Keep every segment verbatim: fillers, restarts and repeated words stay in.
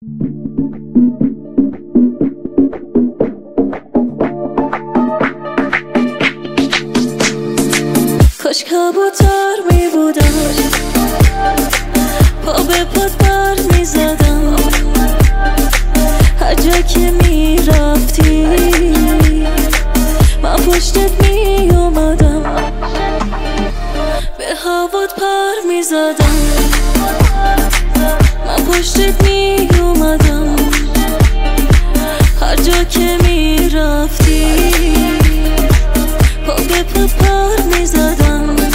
کاش کبوتر می بودم، پا به پات بر می زدم، هر جا که می رفتی من پشتت می اومدم، به هوات پر می زدم، من پشتت می اومدم، هر جا که می رفتی پا به پات پر می زدم.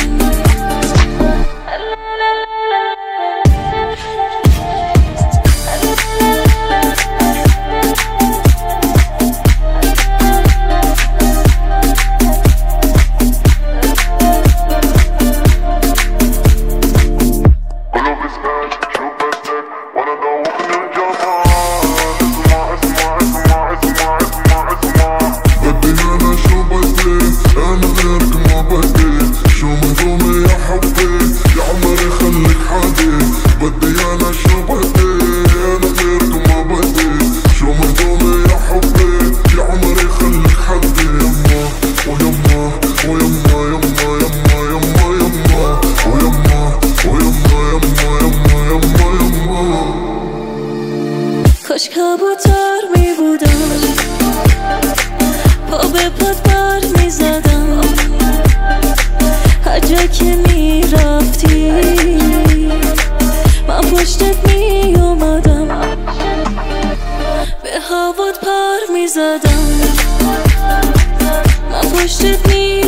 کاش کبوتر می بودم، پا به پات بر می زدم، هر جا که می رفتی من پشتت می اومدم، به هوات پر می زدم، من پشتت می